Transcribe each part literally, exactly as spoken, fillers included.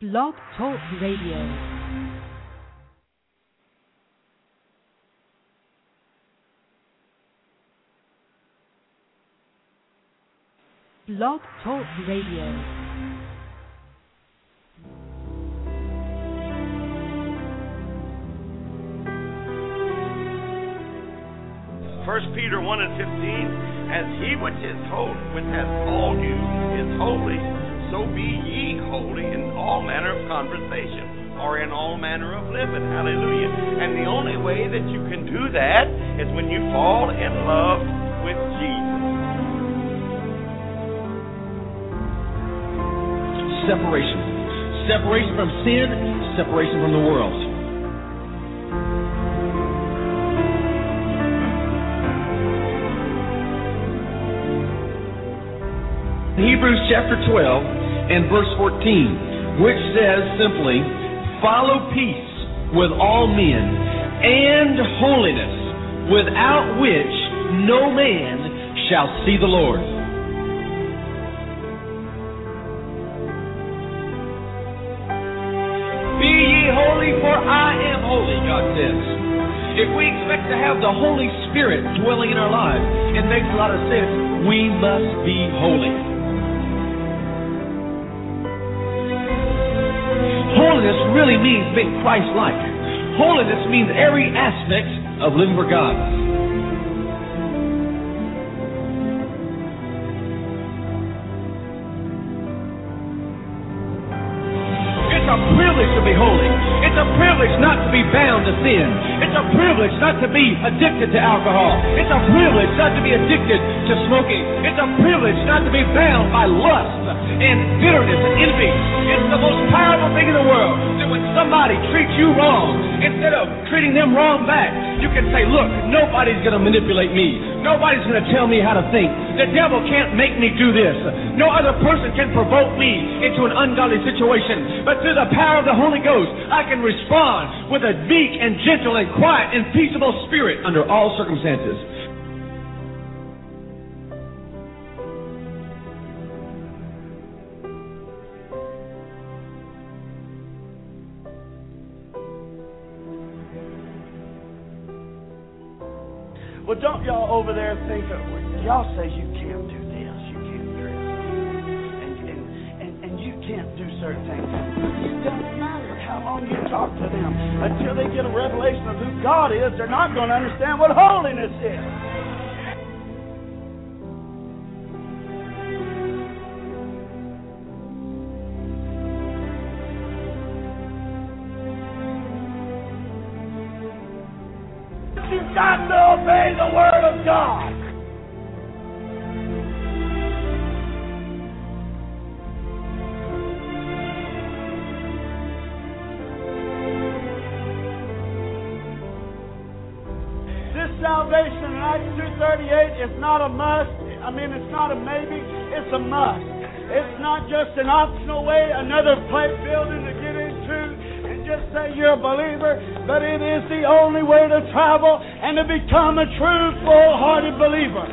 Blog Talk Radio. Blog Talk Radio. First Peter one and fifteen, as he which is holy, which has called you, is holy, so be ye holy in all manner of conversation, or in all manner of living. Hallelujah. And the only way that you can do that is when you fall in love with Jesus. Separation. Separation from sin, separation from the world. Hebrews chapter twelve and verse fourteen, which says simply, follow peace with all men and holiness, without which no man shall see the Lord. Be ye holy, for I am holy, God says. If we expect to have the Holy Spirit dwelling in our lives, it makes a lot of sense. We must be holy. Holiness really means being Christ-like. Holiness means every aspect of living for God. It's a privilege to be holy. It's a privilege not to be bound to sin. It's a privilege not to be addicted to alcohol. It's a privilege not to be addicted to smoking. It's a privilege not to be bound by lust and bitterness and envy. It's the most powerful thing in the world that when somebody treats you wrong, instead of treating them wrong back, you can say, look, nobody's going to manipulate me. Nobody's going to tell me how to think. The devil can't make me do this. No other person can provoke me into an ungodly situation. But through the power of the Holy Ghost, I can respond with a meek and gentle and quiet and peaceable spirit under all circumstances. Well, don't y'all over there think of, y'all say you can't do this, you can't dress, and, and, and, and you can't do certain things. It doesn't matter how long you talk to them. Until they get a revelation of who God is, they're not going to understand what holiness is. You've got to obey the Word of God. This salvation in Acts two thirty-eight is not a must. I mean, it's not a maybe. It's a must. It's not just an optional way, another place building to get into. Just say you're a believer, but it is the only way to travel and to become a true, full-hearted believer.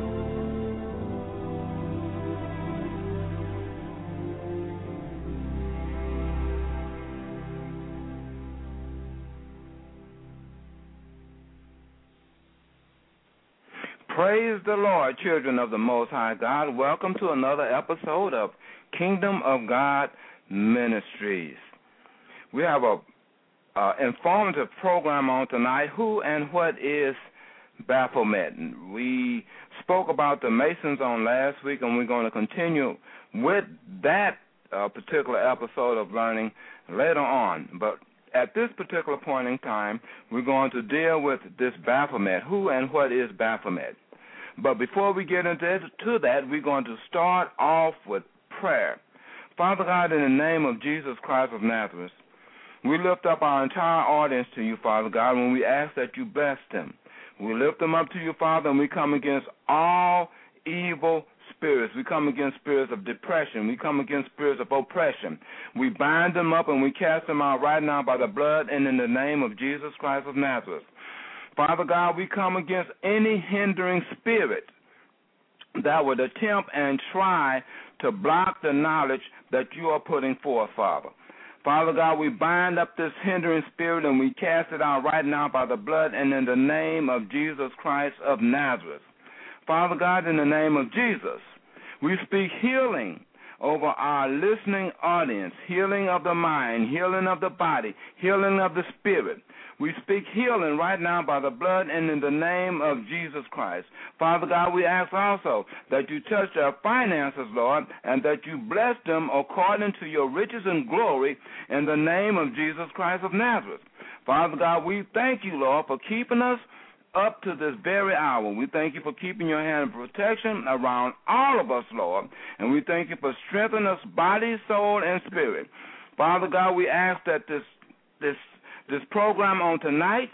Praise the Lord, children of the Most High God. Welcome to another episode of Kingdom of God Ministries. We have a uh, informative program on tonight, Who and What is Baphomet. We spoke about the Masons on last week, and we're going to continue with that uh, particular episode of learning later on. But at this particular point in time, we're going to deal with this Baphomet. Who and what is Baphomet? But before we get into to that, we're going to start off with prayer. Father God, in the name of Jesus Christ of Nazareth, we lift up our entire audience to you, Father God, when we ask that you bless them. We lift them up to you, Father, and we come against all evil spirits. We come against spirits of depression. We come against spirits of oppression. We bind them up and we cast them out right now by the blood and in the name of Jesus Christ of Nazareth. Father God, we come against any hindering spirit that would attempt and try to block the knowledge that you are putting forth, Father. Father God, we bind up this hindering spirit and we cast it out right now by the blood and in the name of Jesus Christ of Nazareth. Father God, in the name of Jesus, we speak healing over our listening audience, healing of the mind, healing of the body, healing of the spirit. We speak healing right now by the blood and in the name of Jesus Christ. Father God, we ask also that you touch their finances, Lord, and that you bless them according to your riches and glory in the name of Jesus Christ of Nazareth. Father God, we thank you, Lord, for keeping us up to this very hour. We thank you for keeping your hand of protection around all of us, Lord, and we thank you for strengthening us body, soul, and spirit. Father God, we ask that this this this program on tonight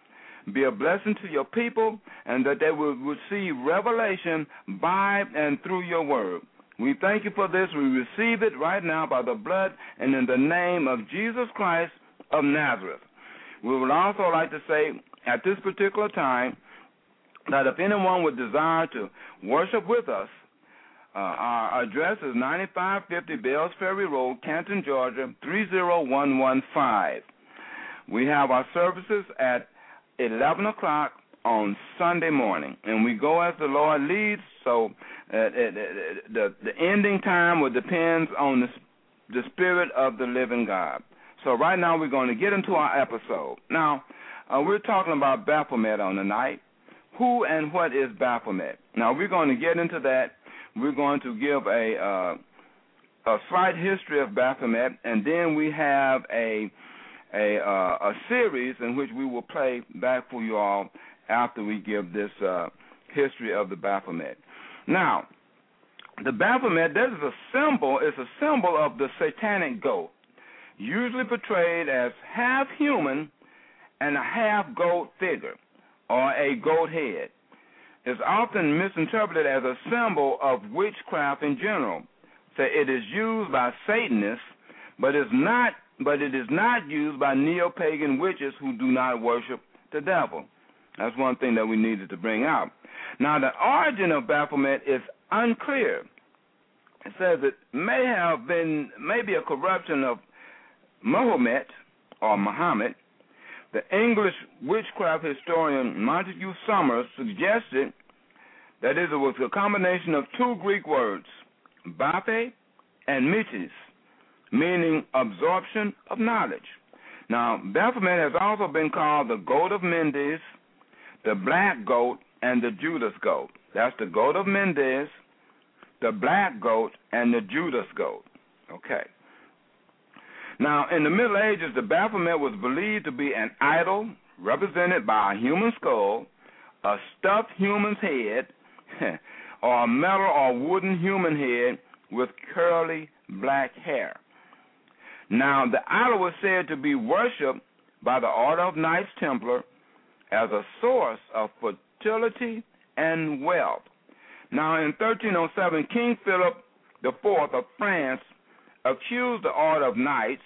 be a blessing to your people and that they will receive revelation by and through your word. We thank you for this. We receive it right now by the blood and in the name of Jesus Christ of Nazareth. We would also like to say at this particular time that if anyone would desire to worship with us, uh, our address is ninety-five fifty Bells Ferry Road, Canton, Georgia, three zero one one five. We have our services at eleven o'clock on Sunday morning, and we go as the Lord leads, so uh, it, it, the, the ending time will depend on the, the Spirit of the living God. So right now we're going to get into our episode. Now, uh, we're talking about Baphomet on the night. Who and what is Baphomet? Now, we're going to get into that. We're going to give a, uh, a slight history of Baphomet, and then we have a A, uh, a series in which we will play back for you all after we give this uh, history of the Baphomet. Now, the Baphomet, this is a symbol, it's a symbol of the satanic goat, usually portrayed as half human and a half goat figure, or a goat head. It's often misinterpreted as a symbol of witchcraft in general. So it is used by Satanists, but it's not But it is not used by neo-pagan witches who do not worship the devil. That's one thing that we needed to bring out. Now, the origin of Baphomet is unclear. It says it may have been maybe a corruption of Mahomet or Muhammad. The English witchcraft historian Montague Summers suggested that it was a combination of two Greek words, Baphe and Metis, meaning absorption of knowledge. Now, Baphomet has also been called the goat of Mendes, the black goat, and the Judas goat. That's the goat of Mendes, the black goat, and the Judas goat. Okay. Now, in the Middle Ages, the Baphomet was believed to be an idol represented by a human skull, a stuffed human's head, or a metal or wooden human head with curly black hair. Now, the idol was said to be worshipped by the Order of Knights Templar as a source of fertility and wealth. Now, in thirteen oh seven, King Philip the Fourth of France accused the Order of Knights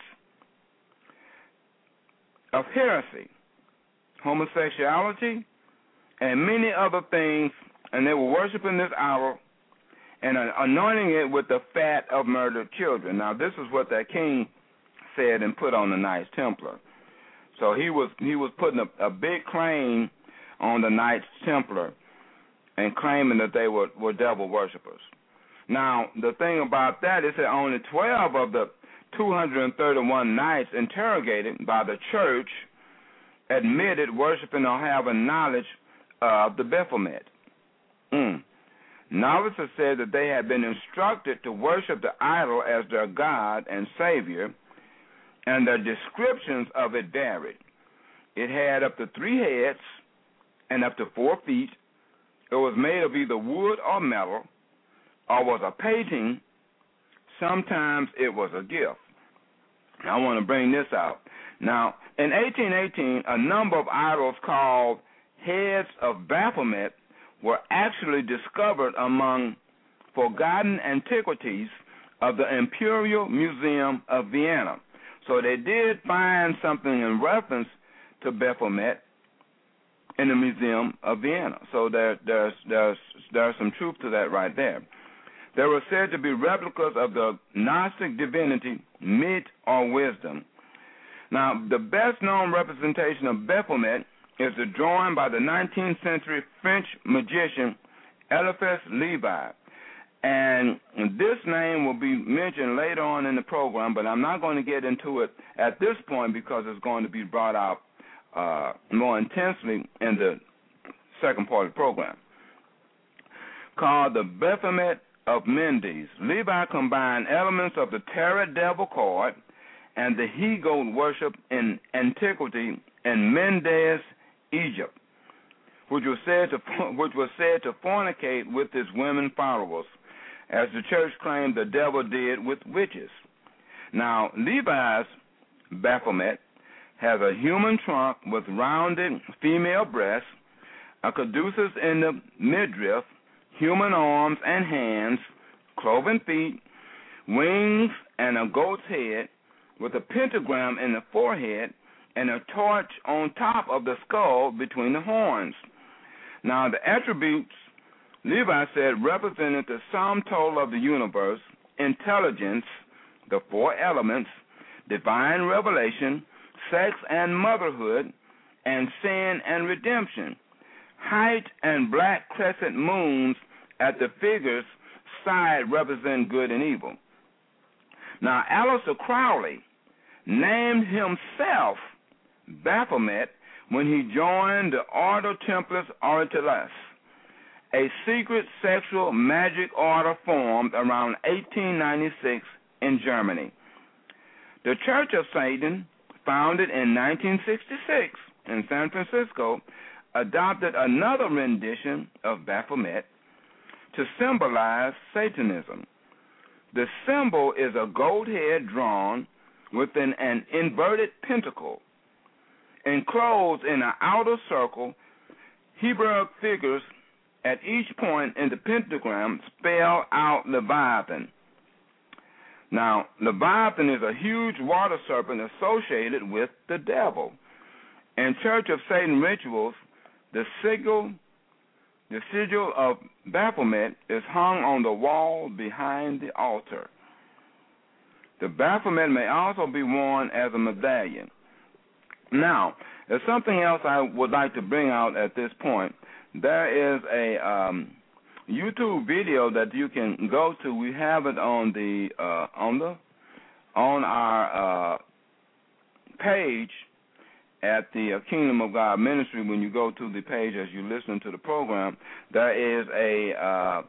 of heresy, homosexuality, and many other things, and they were worshiping this idol and anointing it with the fat of murdered children. Now, this is what that king said and put on the Knights Templar. So he was he was putting a, a big claim on the Knights Templar and claiming that they were, were devil worshippers. Now, the thing about that is that only twelve of the two hundred thirty-one knights interrogated by the church admitted worshiping or having knowledge of the Baphomet. Mm. Novices said that they had been instructed to worship the idol as their God and Savior, and the descriptions of it varied. It had up to three heads and up to four feet. It was made of either wood or metal, or was a painting. Sometimes it was a gift. Now, I want to bring this out. Now, in eighteen eighteen, a number of idols called heads of Baphomet were actually discovered among forgotten antiquities of the Imperial Museum of Vienna. So they did find something in reference to Baphomet in the Museum of Vienna. So there, there's, there's, there's some truth to that right there. There were said to be replicas of the Gnostic divinity Mit or or wisdom. Now, the best-known representation of Baphomet is the drawing by the nineteenth century French magician Eliphas Levi. And this name will be mentioned later on in the program, but I'm not going to get into it at this point because it's going to be brought out uh, more intensely in the second part of the program. Called the Baphomet of Mendes, Levi combined elements of the Tarot Devil card and the he-goat worship in antiquity in Mendes, Egypt, which was said to which was said to fornicate with his women followers, as the church claimed the devil did with witches. Now, Levi's Baphomet has a human trunk with rounded female breasts, a caduceus in the midriff, human arms and hands, cloven feet, wings, and a goat's head, with a pentagram in the forehead and a torch on top of the skull between the horns. Now, the attributes, Levi said, represented the sum total of the universe, intelligence, the four elements, divine revelation, sex and motherhood, and sin and redemption. Height and black crescent moons at the figure's side represent good and evil. Now, Aleister Crowley named himself Baphomet when he joined the Ordo Templis Orientalis, a secret sexual magic order formed around eighteen ninety-six in Germany. The Church of Satan, founded in nineteen sixty-six in San Francisco, adopted another rendition of Baphomet to symbolize Satanism. The symbol is a goat head drawn within an inverted pentacle. Enclosed in an outer circle, Hebrew figures at each point in the pentagram spell out Leviathan. Now, Leviathan is a huge water serpent associated with the devil. In Church of Satan rituals, the sigil, the sigil of Baphomet is hung on the wall behind the altar. The Baphomet may also be worn as a medallion. Now, there's something else I would like to bring out at this point. There is a um, YouTube video that you can go to. We have it on the uh, on the on our uh, page at the uh, Kingdom of God Ministry. When you go to the page as you listen to the program, there is a uh,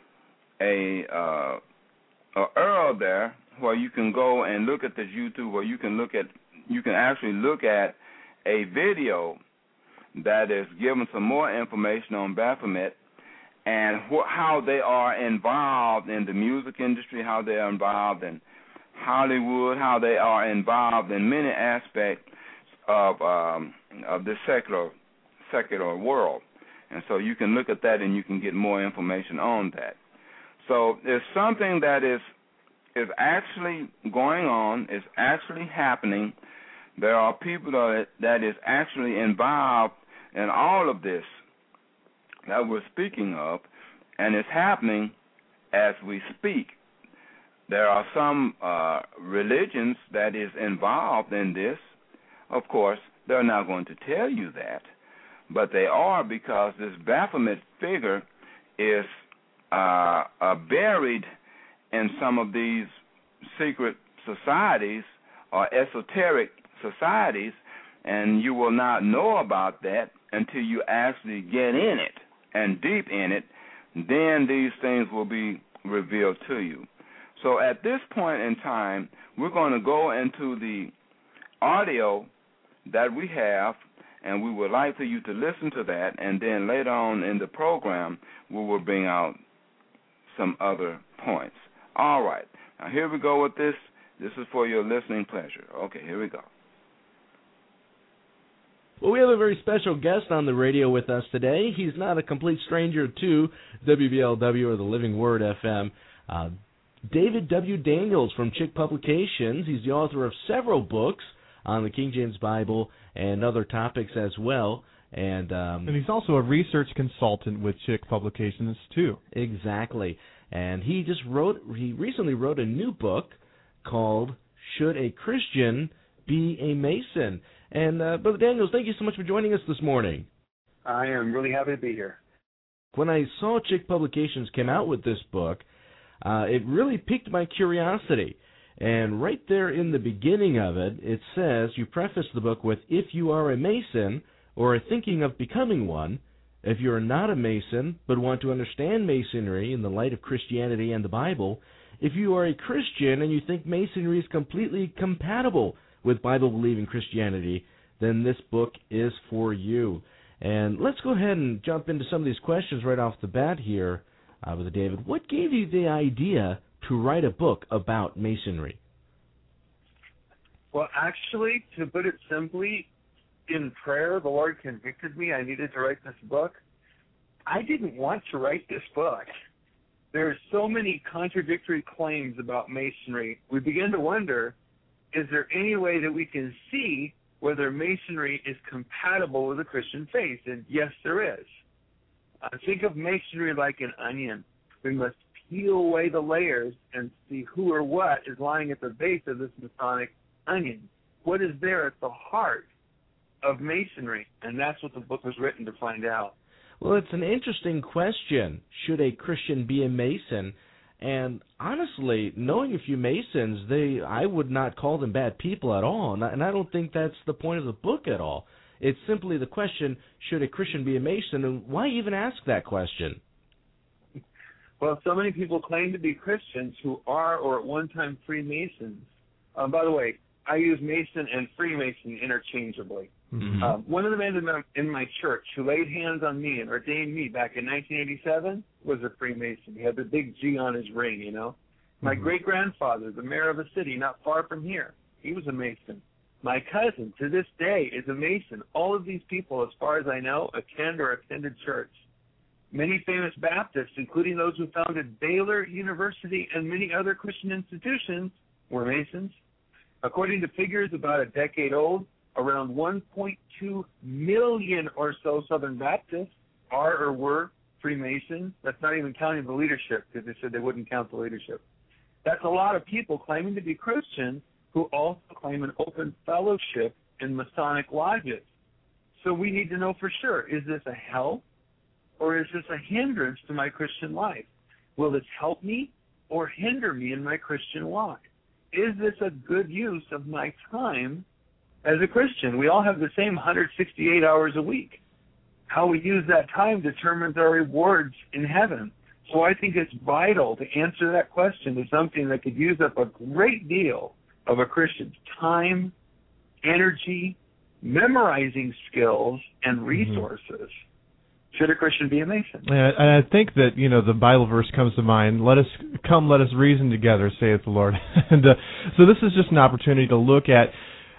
a uh, a U R L there where you can go and look at this YouTube, where you can look at you can actually look at a video that is giving some more information on Baphomet and wh- how they are involved in the music industry, how they are involved in Hollywood, how they are involved in many aspects of um, of the secular secular world. And so you can look at that and you can get more information on that. So there's something that is is actually going on, is actually happening. There are people that, that is actually involved in all of this that we're speaking of, and it's happening as we speak. There are some uh, religions that is involved in this. Of course, they're not going to tell you that, but they are, because this Baphomet figure is uh, uh, buried in some of these secret societies or esoteric societies, and you will not know about that until you actually get in it and deep in it. Then these things will be revealed to you. So at this point in time, we're going to go into the audio that we have, and we would like for you to listen to that, and then later on in the program, we will bring out some other points. All right. Now, here we go with this. This is for your listening pleasure. Okay, here we go. Well, we have a very special guest on the radio with us today. He's not a complete stranger to W B L W or the Living Word F M. Uh, David W. Daniels from Chick Publications. He's the author of several books on the King James Bible and other topics as well. And um, and he's also a research consultant with Chick Publications, too. Exactly. And he just wrote, he recently wrote a new book called Should a Christian be a Mason? And uh, Brother Daniels, thank you so much for joining us this morning. I am really happy to be here. When I saw Chick Publications came out with this book, uh, it really piqued my curiosity. And right there in the beginning of it, it says, you preface the book with, if you are a Mason or are thinking of becoming one, if you are not a Mason but want to understand Masonry in the light of Christianity and the Bible, if you are a Christian and you think Masonry is completely compatible with Bible-believing Christianity, then this book is for you. And let's go ahead and jump into some of these questions right off the bat here, uh, Brother David. What gave you the idea to write a book about Masonry? Well, actually, to put it simply, in prayer, the Lord convicted me I needed to write this book. I didn't want to write this book. There are so many contradictory claims about Masonry. We begin to wonder, is there any way that we can see whether Masonry is compatible with the Christian faith? And yes, there is. Uh, think of Masonry like an onion. We must peel away the layers and see who or what is lying at the base of this Masonic onion. What is there at the heart of Masonry? And that's what the book was written to find out. Well, it's an interesting question. Should a Christian be a Mason? And honestly, knowing a few Masons, they I would not call them bad people at all, and I, and I don't think that's the point of the book at all. It's simply the question, should a Christian be a Mason, and why even ask that question? Well, so many people claim to be Christians who are or at one time Freemasons. Um, by the way, I use Mason and Freemason interchangeably. Mm-hmm. Uh, one of the men in my, in my church who laid hands on me and ordained me back in nineteen eighty-seven was a Freemason. He had the big G on his ring, you know. My Mm-hmm. great-grandfather, the mayor of a city not far from here, he was a Mason. My cousin, to this day, is a Mason. All of these people, as far as I know, attend or attended church. Many famous Baptists, including those who founded Baylor University and many other Christian institutions, were Masons. According to figures about a decade old, around one point two million or so Southern Baptists are or were Freemasons. That's not even counting the leadership, because they said they wouldn't count the leadership. That's a lot of people claiming to be Christians who also claim an open fellowship in Masonic lodges. So we need to know for sure, is this a help or is this a hindrance to my Christian life? Will this help me or hinder me in my Christian life? Is this a good use of my time as a Christian? We all have the same one hundred sixty-eight hours a week. How we use that time determines our rewards in heaven. So I think it's vital to answer that question to something that could use up a great deal of a Christian's time, energy, memorizing skills, and resources. Mm-hmm. Should a Christian be a Mason? And I think that, you know, the Bible verse comes to mind, let us come, let us reason together, saith the Lord. and uh, so this is just an opportunity to look at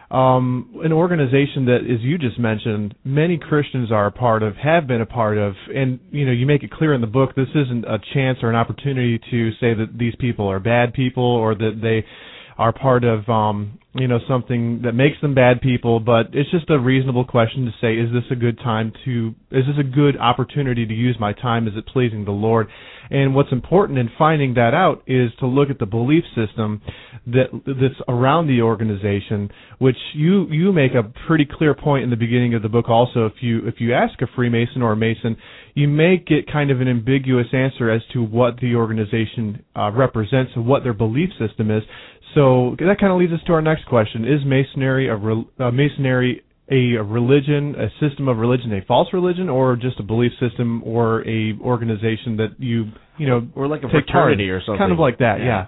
um, an organization that, as you just mentioned, many Christians are a part of, have been a part of, and, you know, you make it clear in the book, this isn't a chance or an opportunity to say that these people are bad people or that they are part of, um, you know, something that makes them bad people, but it's just a reasonable question to say, is this a good time to, is this a good opportunity to use my time? Is it pleasing the Lord? And what's important in finding that out is to look at the belief system that that's around the organization, which you you make a pretty clear point in the beginning of the book also. If you if you ask a Freemason or a Mason, you may get kind of an ambiguous answer as to what the organization uh, represents and what their belief system is. So that kind of leads us to our next question. Is Masonry a, re, uh, Masonry a, a religion, a system of religion, a false religion, or just a belief system or a organization that you, you know, or like a fraternity or something? Kind of like that, yeah.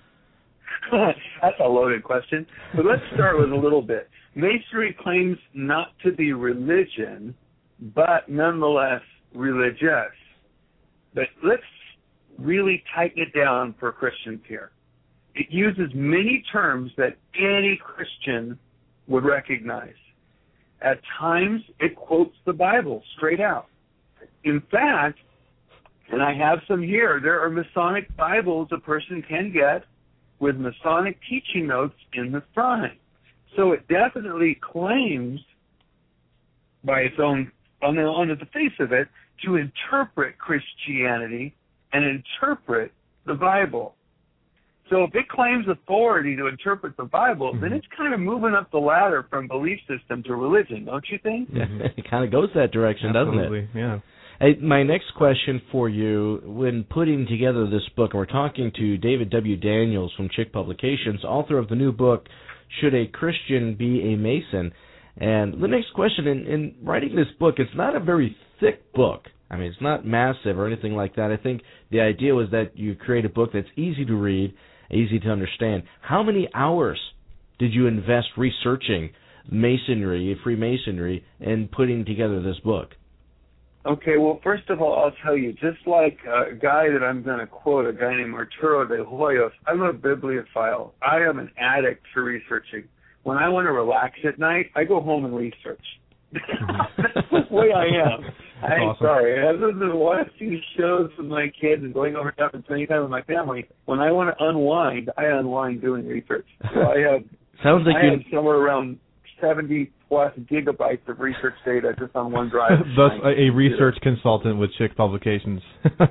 yeah. That's a loaded question. But let's start with a little bit. Masonry claims not to be religion, but nonetheless religious. But let's really tighten it down for Christians here. It uses many terms that any Christian would recognize. At times, it quotes the Bible straight out. In fact, and I have some here, there are Masonic Bibles a person can get with Masonic teaching notes in the front. So it definitely claims, by its own, on the, on the face of it, to interpret Christianity and interpret the Bible. So if it claims authority to interpret the Bible, mm-hmm. then it's kind of moving up the ladder from belief system to religion, don't you think? Mm-hmm. It kind of goes that direction, Absolutely. doesn't it? Yeah. Hey, my next question for you, when putting together this book, and we're talking to David W. Daniels from Chick Publications, author of the new book, Should a Christian Be a Mason? And the next question, in, in writing this book, it's not a very thick book. I mean, it's not massive or anything like that. I think the idea was that you create a book that's easy to read, easy to understand. How many hours did you invest researching Masonry, Freemasonry, and putting together this book? Okay, well, first of all, I'll tell you, just like a guy that I'm going to quote, a guy named Arturo de Hoyos, I'm a bibliophile. I am an addict for researching. When I want to relax at night, I go home and research. That's the way I am. I'm awesome. Sorry. Other than watching shows with my kids and going over stuff and spending time with my family, when I want to unwind, I unwind doing research. So I have, Sounds like I you... have somewhere around seventy plus gigabytes of research data just on OneDrive. Thus, a, a research consultant with Chick Publications.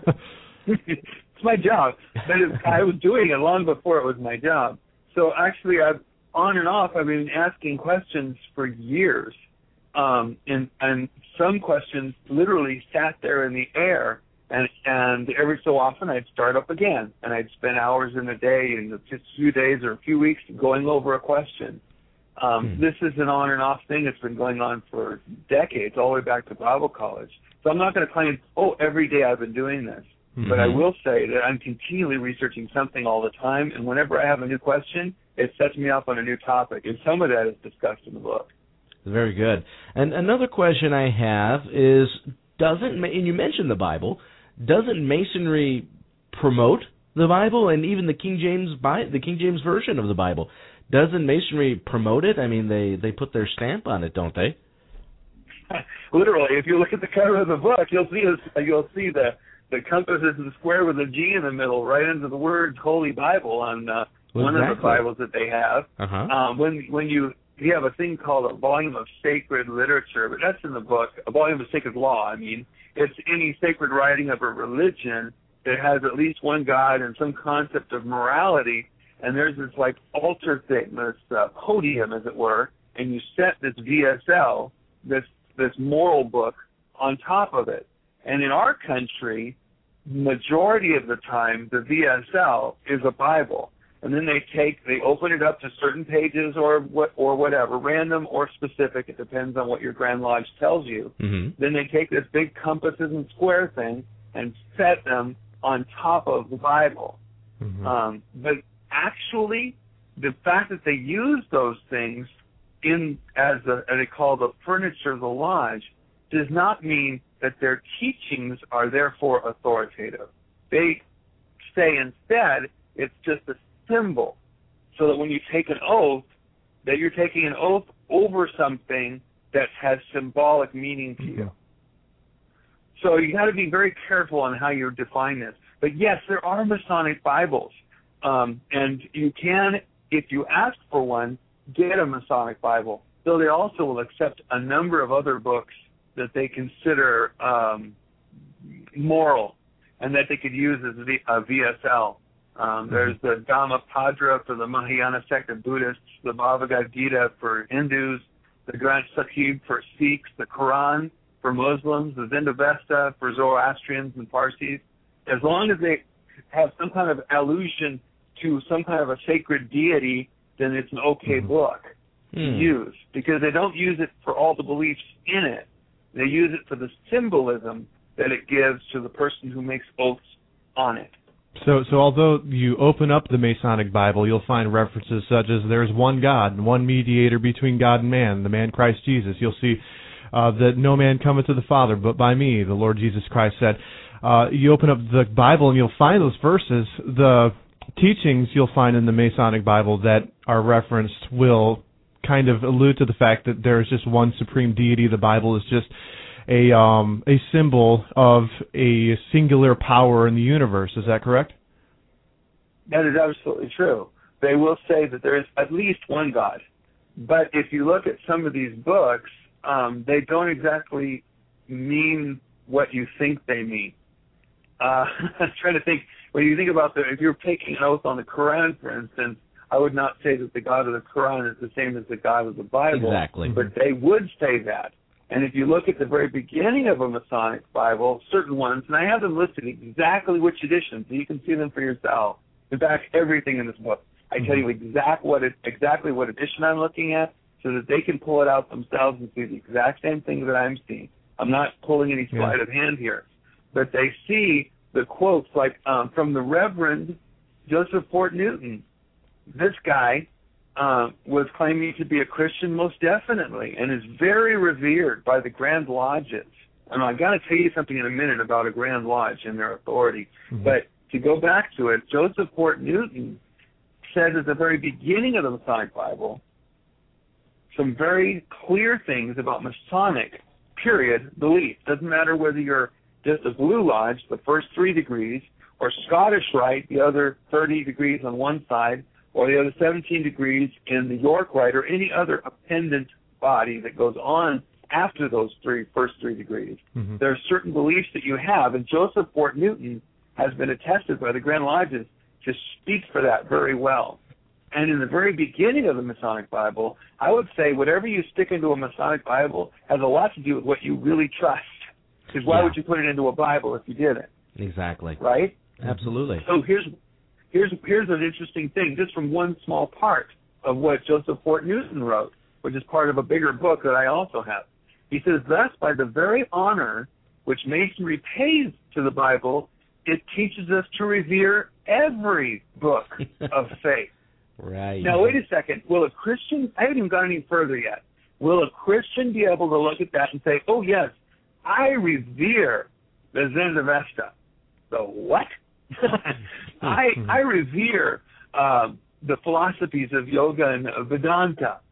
It's my job. But it, I was doing it long before it was my job. So actually, I've on and off, I've been asking questions for years. Um, and, and some questions literally sat there in the air, and, and every so often I'd start up again, and I'd spend hours in a day and just a few days or a few weeks going over a question. Um, hmm. This is an on and off thing that's been going on for decades, all the way back to Bible college. So I'm not going to claim, oh, every day I've been doing this. Mm-hmm. But I will say that I'm continually researching something all the time, and whenever I have a new question, it sets me up on a new topic, and some of that is discussed in the book. Very good. And another question I have is, doesn't, and you mentioned the Bible, doesn't Masonry promote the Bible and even the King James the King James version of the Bible? Doesn't Masonry promote it? I mean, they, they put their stamp on it, don't they? Literally, if you look at the cover of the book, you'll see you'll see the the compass is the square with a G in the middle, right into the words Holy Bible on uh, well, one exactly. of the Bibles that they have. Uh-huh. Um, when when you you have a thing called a volume of sacred literature, but that's in the book, a volume of sacred law, I mean. It's any sacred writing of a religion that has at least one God and some concept of morality, and there's this, like, altar thing, this uh, podium, as it were, and you set this V S L, this this moral book, on top of it. And in our country, majority of the time, the V S L is a Bible. And then they take, they open it up to certain pages or what, or whatever, random or specific. It depends on what your Grand Lodge tells you. Mm-hmm. Then they take this big compasses and square thing and set them on top of the Bible. Mm-hmm. Um, but actually, the fact that they use those things in as, a, as they call the furniture of the lodge does not mean that their teachings are therefore authoritative. They say instead it's just a symbol, so that when you take an oath, that you're taking an oath over something that has symbolic meaning to you. So you got to be very careful on how you define this. But yes, there are Masonic Bibles, um, and you can, if you ask for one, get a Masonic Bible. Though they also will accept a number of other books that they consider um, moral and that they could use as a V S L. Um, there's the Dhammapada for the Mahayana sect of Buddhists, the Bhagavad Gita for Hindus, the Granth Sahib for Sikhs, the Quran for Muslims, the Zend-Avesta for Zoroastrians and Parsis. As long as they have some kind of allusion to some kind of a sacred deity, then it's an okay mm-hmm. book to mm. use, because they don't use it for all the beliefs in it. They use it for the symbolism that it gives to the person who makes oaths on it. So, so although you open up the Masonic Bible, you'll find references such as there's one God and one mediator between God and man, the man Christ Jesus. You'll see uh, that no man cometh to the Father but by me, the Lord Jesus Christ said. Uh, you open up the Bible and you'll find those verses. The teachings you'll find in the Masonic Bible that are referenced will kind of allude to the fact that there is just one supreme deity. The Bible is just a um, a symbol of a singular power in the universe. Is that correct? That is absolutely true. They will say that there is at least one God. But if you look at some of these books, um, they don't exactly mean what you think they mean. Uh, I'm trying to think. when you think about the, if you're taking an oath on the Quran, for instance, I would not say that the God of the Quran is the same as the God of the Bible. Exactly. But they would say that. And if you look at the very beginning of a Masonic Bible, certain ones, and I have them listed exactly which editions, so you can see them for yourself. In fact, everything in this book. I tell you exact what it, exactly what edition I'm looking at so that they can pull it out themselves and see the exact same thing that I'm seeing. I'm not pulling any sleight yeah. of hand here. But they see the quotes like um, from the Reverend Joseph Port Newton. This guy uh, was claiming to be a Christian most definitely and is very revered by the Grand Lodges. And I've got to tell you something in a minute about a Grand Lodge and their authority. Mm-hmm. But to go back to it, Joseph Port Newton says at the very beginning of the Masonic Bible some very clear things about Masonic, period, belief. Doesn't matter whether you're just a Blue Lodge, the first three degrees, or Scottish Rite, the other thirty degrees on one side, or the other seventeen degrees in the York Rite, or any other appendant body that goes on after those three first three degrees. Mm-hmm. There are certain beliefs that you have, and Joseph Port Newton has been attested by the Grand Lodges to speak for that very well. And in the very beginning of the Masonic Bible, I would say whatever you stick into a Masonic Bible has a lot to do with what you really trust. Because why yeah. would you put it into a Bible if you didn't? Exactly. Right? Absolutely. So here's here's here's an interesting thing, just from one small part of what Joseph Port Newton wrote, which is part of a bigger book that I also have. He says, thus, by the very honor which Masonry pays to the Bible, it teaches us to revere every book of faith. Right. Now, wait a second. Will a Christian, I haven't even gone any further yet, will a Christian be able to look at that and say, oh, yes, I revere the Zendavesta? The what? I I revere uh, the philosophies of yoga and uh, Vedanta.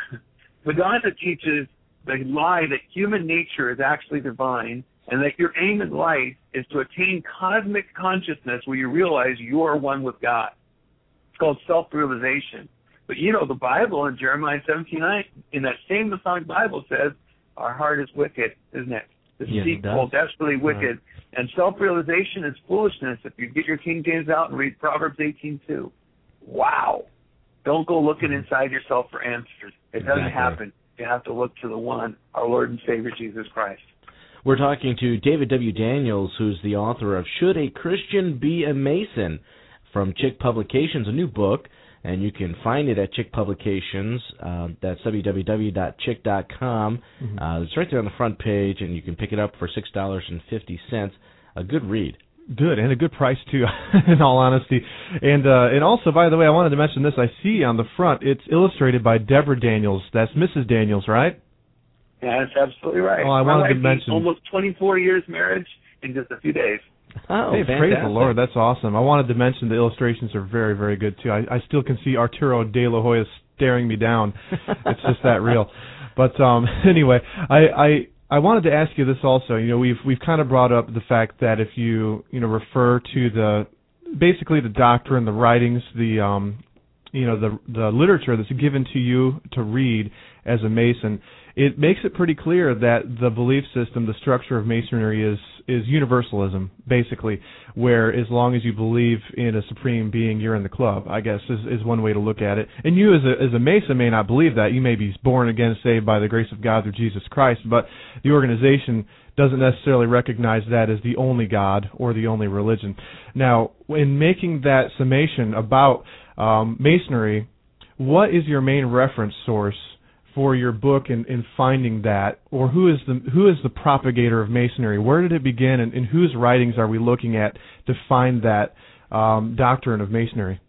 Vedanta teaches the lie that human nature is actually divine and that your aim in life is to attain cosmic consciousness where you realize you are one with God. It's called self-realization. But you know, the Bible in Jeremiah seventeen nine, in that same Masonic Bible, says our heart is wicked, isn't it? Deceitful, yes, desperately wicked. Right. And self-realization is foolishness. If you get your King James out and read Proverbs eighteen two, wow. Don't go looking inside yourself for answers. It doesn't exactly. happen. You have to look to the one, our Lord and Savior, Jesus Christ. We're talking to David W. Daniels, who's the author of Should a Christian Be a Mason? From Chick Publications, a new book, and you can find it at Chick Publications. Uh, that's w w w dot chick dot com. Mm-hmm. Uh, it's right there on the front page, and you can pick it up for six dollars and fifty cents. A good read. Good, and a good price, too, in all honesty. And uh, and also, by the way, I wanted to mention this. I see on the front, it's illustrated by Deborah Daniels. That's Missus Daniels, right? Yeah, that's absolutely right. Oh, I My wanted wife to mention almost twenty-four years marriage in just a few days. Oh, hey, fantastic. Praise the Lord. That's awesome. I wanted to mention the illustrations are very, very good, too. I, I still can see Arturo de la Hoya staring me down. It's just that real. But um, anyway, I, I I wanted to ask you this also. You know, we've we've kind of brought up the fact that if you, you know, refer to the, basically the doctrine, the writings, the, um, you know, the the literature that's given to you to read as a Mason, it makes it pretty clear that the belief system, the structure of Masonry is is universalism, basically, where as long as you believe in a supreme being, you're in the club, I guess, is, is one way to look at it. And you as a, as a Mason may not believe that. You may be born again, saved by the grace of God through Jesus Christ, but the organization doesn't necessarily recognize that as the only God or the only religion. Now, in making that summation about um, Masonry, what is your main reference source for your book in, in finding that, or who is the who is the propagator of Masonry? Where did it begin, and, and whose writings are we looking at to find that um, doctrine of Masonry?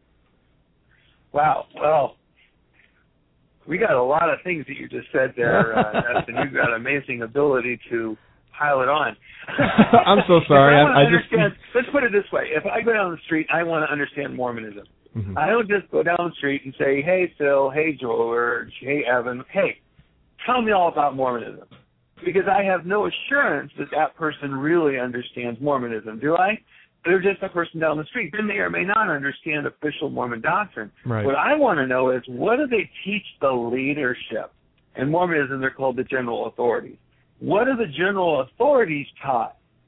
Wow, well, we got a lot of things that you just said there, uh, and you've got amazing ability to pile it on. I'm so sorry. I, I, I just let's put it this way: if I go down the street, I want to understand Mormonism. Mm-hmm. I don't just go down the street and say, hey, Phil, hey, George, hey, Evan, hey, tell me all about Mormonism. Because I have no assurance that that person really understands Mormonism, do I? They're just a person down the street. They may or may not understand official Mormon doctrine. Right. What I want to know is, what do they teach the leadership? In Mormonism, they're called the general authorities. What are the general authorities taught?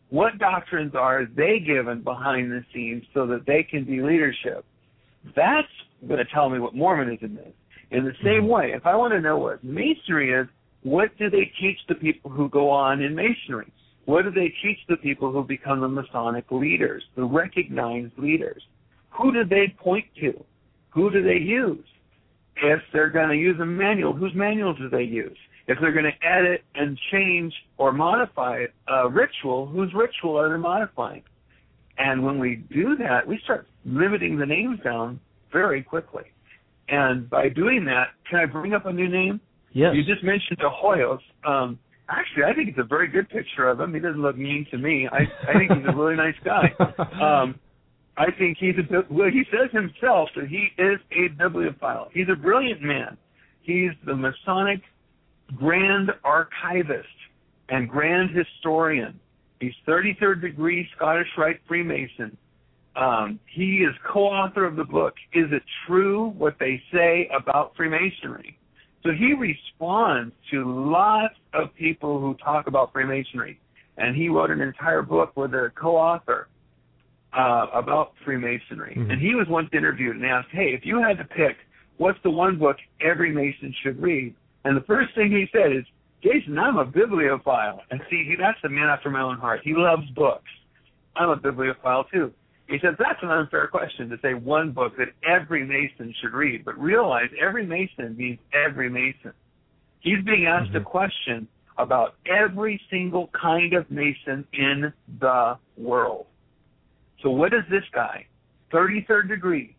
What doctrines are they given behind the scenes so that they can be leadership? That's going to tell me what Mormonism is. In the same way, if I want to know what Masonry is, what do they teach the people who go on in Masonry? What do they teach the people who become the Masonic leaders, the recognized leaders? Who do they point to? Who do they use? If they're going to use a manual, whose manual do they use? If they're going to edit and change or modify a ritual, whose ritual are they modifying? And when we do that, we start limiting the names down very quickly. And by doing that, can I bring up a new name? Yes. You just mentioned De Hoyos. Um, actually, I think it's a very good picture of him. He doesn't look mean to me. I, I think he's a really nice guy. Um, I think he's a, well, he says himself that he is a bibliophile. He's a brilliant man. He's the Masonic Grand Archivist and Grand Historian. He's thirty-third degree Scottish Rite Freemason. Um, he is co-author of the book, Is It True What They Say About Freemasonry? So he responds to lots of people who talk about Freemasonry. And he wrote an entire book with a co-author uh, about Freemasonry. Mm-hmm. And he was once interviewed and asked, hey, if you had to pick, what's the one book every Mason should read? And the first thing he said is, Jason, I'm a bibliophile. And see, that's a man after my own heart. He loves books. I'm a bibliophile, too. He says, that's an unfair question to say one book that every Mason should read. But realize every Mason means every Mason. He's being asked mm-hmm. a question about every single kind of Mason in the world. So what does this guy, thirty-third degree,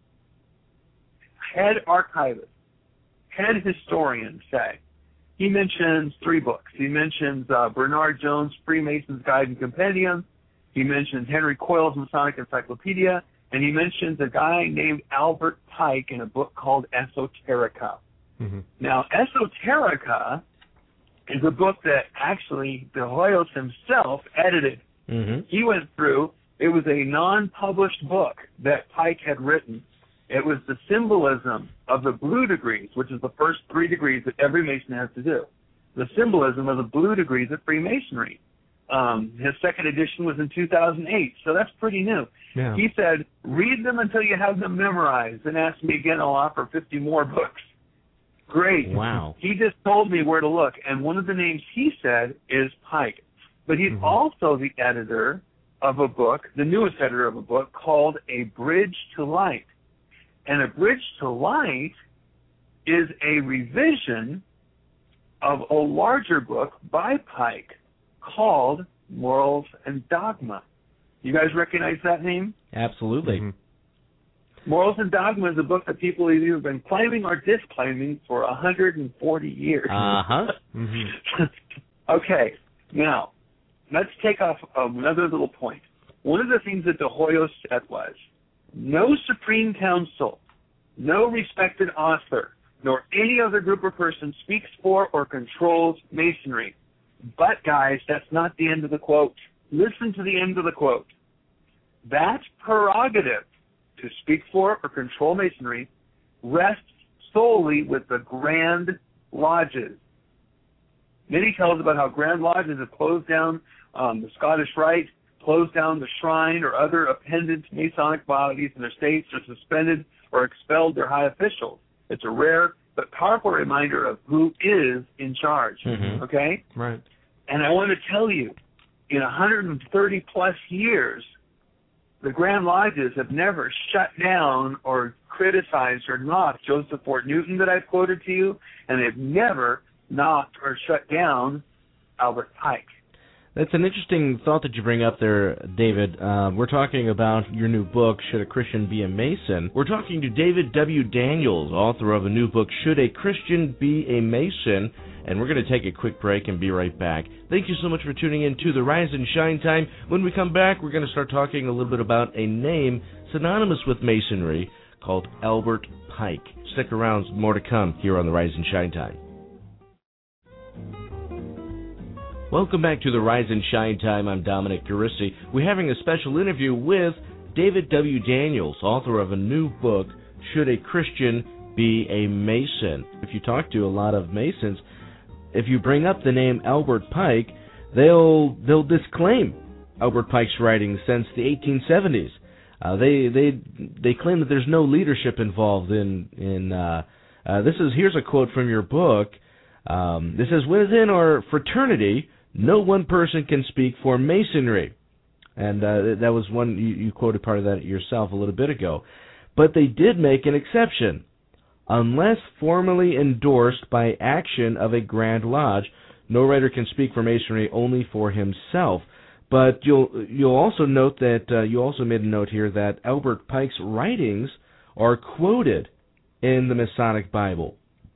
head archivist, head historian say? He mentions three books. He mentions uh, Bernard Jones' Freemason's Guide and Compendium. He mentions Henry Coyle's Masonic Encyclopedia. And he mentions a guy named Albert Pike in a book called Esoterica. Mm-hmm. Now, Esoterica is a book that actually De Hoyos himself edited. Mm-hmm. He went through, it was a non-published book that Pike had written. It was the symbolism of the blue degrees, which is the first three degrees that every Mason has to do. The symbolism of the blue degrees of Freemasonry. Um, his second edition was in two thousand eight, so that's pretty new. Yeah. He said, read them until you have them memorized, and ask me again, I'll offer fifty more books. Great. Wow. He just told me where to look, and one of the names he said is Pike. But he's mm-hmm. also the editor of a book, the newest editor of a book, called A Bridge to Light. And A Bridge to Light is a revision of a larger book by Pike called Morals and Dogma. You guys recognize that name? Absolutely. Mm-hmm. Morals and Dogma is a book that people have either been claiming or disclaiming for one hundred forty years. Uh-huh. Mm-hmm. Okay, now, let's take off another little point. One of the things that De Hoyos said was, no Supreme Council, no respected author, nor any other group or person speaks for or controls Masonry. But, guys, that's not the end of the quote. Listen to the end of the quote. That prerogative to speak for or control Masonry rests solely with the Grand Lodges. Then he tells about how Grand Lodges have closed down um, the Scottish Rite, closed down the Shrine or other appendant Masonic bodies in their states, or suspended or expelled their high officials. It's a rare but powerful reminder of who is in charge, mm-hmm. okay? Right. And I want to tell you, in one hundred thirty plus years, the Grand Lodges have never shut down or criticized or knocked Joseph Fort Newton that I've quoted to you, and they've never knocked or shut down Albert Pike. That's an interesting thought that you bring up there, David. Uh, we're talking about your new book, Should a Christian Be a Mason? We're talking to David W. Daniels, author of a new book, Should a Christian Be a Mason? And we're going to take a quick break and be right back. Thank you so much for tuning in to the Rise and Shine Time. When we come back, we're going to start talking a little bit about a name synonymous with Masonry called Albert Pike. Stick around, more to come here on the Rise and Shine Time. Welcome back to the Rise and Shine Time. I'm Dominic Garissi. We're having a special interview with David W. Daniels, author of a new book, Should a Christian Be a Mason? If you talk to a lot of Masons, if you bring up the name Albert Pike, they'll they'll disclaim Albert Pike's writings since the eighteen seventies. Uh, they they they claim that there's no leadership involved in in. Uh, uh, this is here's a quote from your book. Um, this says, "Within our fraternity, no one person can speak for Masonry," and uh, that was one you, you quoted part of that yourself a little bit ago. But they did make an exception. Unless formally endorsed by action of a Grand Lodge, no writer can speak for Masonry, only for himself. But you'll you'll also note that uh, you also made a note here that Albert Pike's writings are quoted in the Masonic Bible.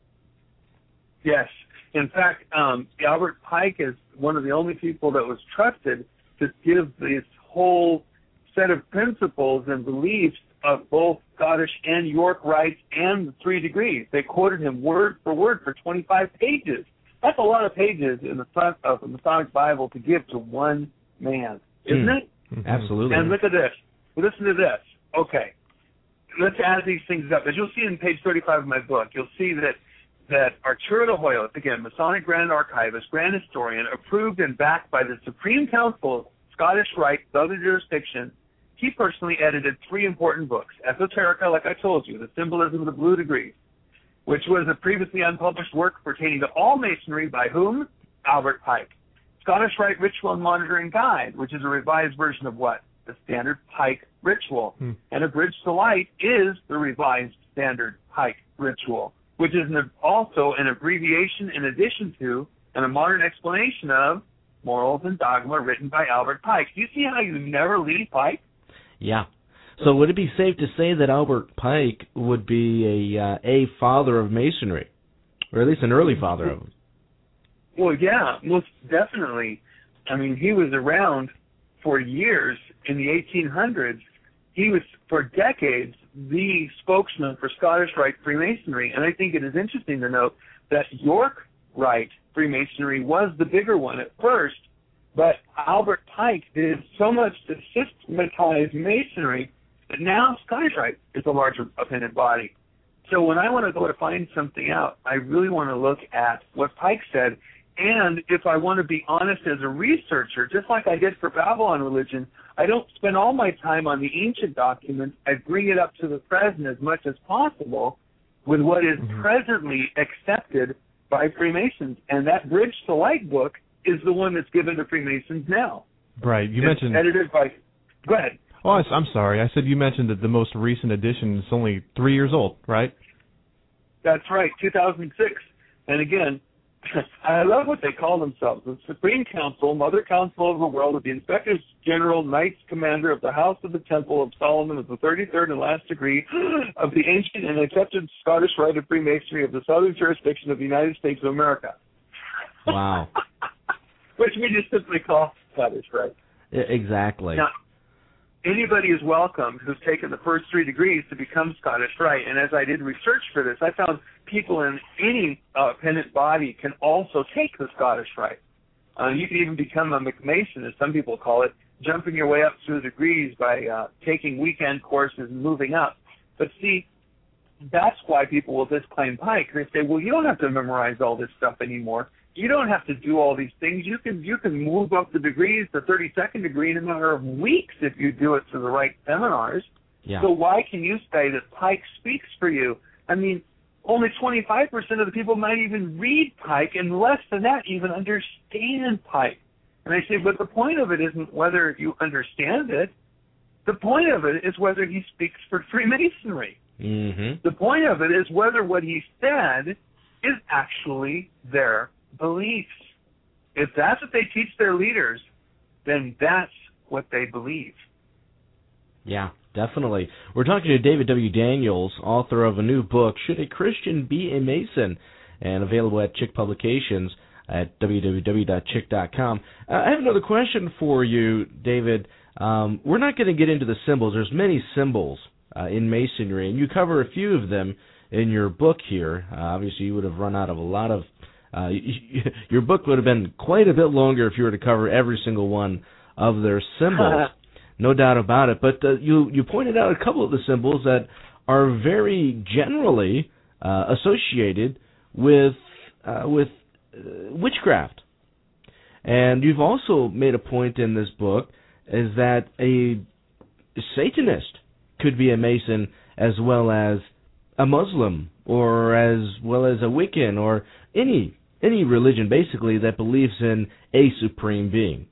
Yes. In fact, um, Albert Pike is one of the only people that was trusted to give this whole set of principles and beliefs of both Scottish and York rites and the three degrees. They quoted him word for word for twenty-five pages. That's a lot of pages in the front of the Masonic Bible to give to one man, isn't mm. it? Mm-hmm. Absolutely. And look at this. Listen to this. Okay. Let's add these things up. As you'll see in page thirty-five of my book, you'll see that that Arturo de Hoyos, again, Masonic Grand Archivist, Grand Historian, approved and backed by the Supreme Council of Scottish Rite, Southern Jurisdiction, he personally edited three important books. Esoterica, like I told you, The Symbolism of the Blue Degrees, which was a previously unpublished work pertaining to all Masonry by whom? Albert Pike. Scottish Rite Ritual and Monitoring Guide, which is a revised version of what? The Standard Pike Ritual. Hmm. And A Bridge to Light is the revised Standard Pike Ritual, which is an, also an abbreviation in addition to and a modern explanation of Morals and Dogma written by Albert Pike. Do you see how you never leave Pike? Yeah. So would it be safe to say that Albert Pike would be a uh, a father of Masonry, or at least an early father of it? Well, yeah, most definitely. I mean, he was around for years in the eighteen hundreds. He was, for decades, the spokesman for Scottish Rite Freemasonry, and I think it is interesting to note that York Rite Freemasonry was the bigger one at first, but Albert Pike did so much to systematize Masonry that now Scottish Rite is a larger appended body. So when I want to go to find something out, I really want to look at what Pike said, and if I want to be honest as a researcher, just like I did for Babylon religion, I don't spend all my time on the ancient documents. I bring it up to the present as much as possible with what is mm-hmm. presently accepted by Freemasons. And that Bridge to Light book is the one that's given to Freemasons now. Right. You it's mentioned edited by. Go ahead. Oh, I'm sorry. I said you mentioned that the most recent edition is only three years old, right? That's right, two thousand six. And again, I love what they call themselves. The Supreme Council, Mother Council of the World, of the Inspectors General, Knights Commander of the House of the Temple of Solomon of the thirty-third and last degree of the ancient and accepted Scottish Rite of Freemasonry of the Southern Jurisdiction of the United States of America. Wow. Which we just simply call Scottish Rite. Exactly. Now, anybody is welcome who's taken the first three degrees to become Scottish Rite. And as I did research for this, I found people in any uh, appendant body can also take the Scottish Rite. Uh, you can even become a McMason, as some people call it, jumping your way up through the degrees by uh, taking weekend courses and moving up. But see, that's why people will disclaim Pike. They say, well, you don't have to memorize all this stuff anymore. You don't have to do all these things. You can you can move up the degrees to thirty-second degree in a matter of weeks if you do it to the right seminars. Yeah. So why can you say that Pike speaks for you? I mean, only twenty-five percent of the people might even read Pike, and less than that even understand Pike. And I say, but the point of it isn't whether you understand it. The point of it is whether he speaks for Freemasonry. Mm-hmm. The point of it is whether what he said is actually their beliefs. If that's what they teach their leaders, then that's what they believe. Yeah, definitely. We're talking to David W. Daniels, author of a new book, Should a Christian Be a Mason? And available at Chick Publications at w w w dot chick dot com. Uh, I have another question for you, David. Um, we're not going to get into the symbols. There's many symbols uh, in Masonry, and you cover a few of them in your book here. Uh, obviously, you would have run out of a lot of Uh, your book would have been quite a bit longer if you were to cover every single one of their symbols, no doubt about it. But uh, you you pointed out a couple of the symbols that are very generally uh, associated with uh, with uh, witchcraft, and you've also made a point in this book is that a Satanist could be a Mason as well as a Muslim, or as well as a Wiccan, or any any religion basically that believes in a supreme being.